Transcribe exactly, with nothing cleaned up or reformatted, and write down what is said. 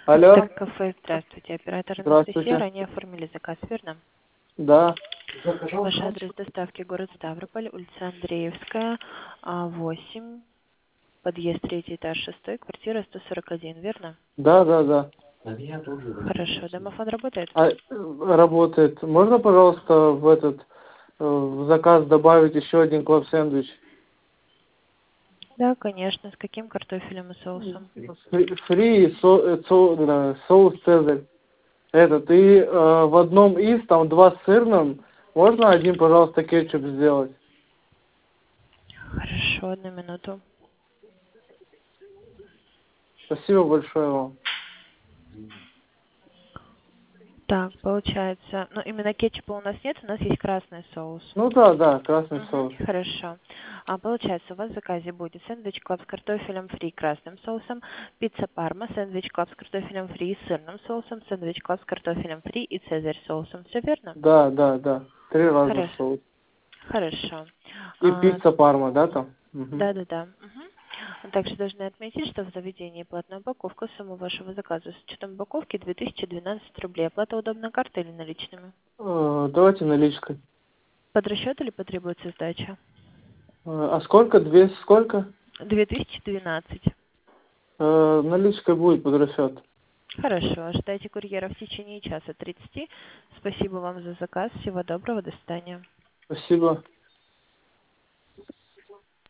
Алло, Так, кафе, здравствуйте. Оператор Анастасия, здравствуйте. ранее оформили заказ, верно? Да, Ваш адрес доставки город Ставрополь, улица Андреевская, а, восемь, подъезд третий этаж, шестой, квартира сто сорок один, верно? да, да, да. Хорошо, домофон работает? А, э, работает. Можно, пожалуйста, в этот э, в заказ добавить еще один клаб-сэндвич? Да, конечно. С каким картофелем и соусом? Фри, фри со- э, со- да, соус Цезарь. Этот. И э, в одном из, там два с сырным. Можно один, пожалуйста, кетчуп сделать? Хорошо, одну минуту. Спасибо большое вам. Так, получается, ну именно кетчупа у нас нет, у нас есть красный соус. Ну да, да, красный соус. Угу, хорошо. А получается, у вас в заказе будет сэндвич клаб с картофелем фри и красным соусом, пицца парма, сэндвич клаб с картофелем фри и сырным соусом, сэндвич клаб с картофелем фри и цезарь соусом. Все верно? Да, да, да. Три разных Хорошо. соус. Хорошо. И А, пицца парма, да, там? Мгм. да-да-да. Мгм. Также должны отметить, что в заведении платная упаковка, сумма вашего заказа с учетом упаковки две тысячи двенадцать рублей. Оплата удобно картой или наличными? Э, давайте наличкой. Под расчет или потребуется сдача? Э, а сколько? Две сколько? две тысячи двенадцать. Э, наличкой будет под расчет. Хорошо. Ожидайте курьера в течение часа тридцати. Спасибо вам за заказ. Всего доброго. До свидания. Спасибо.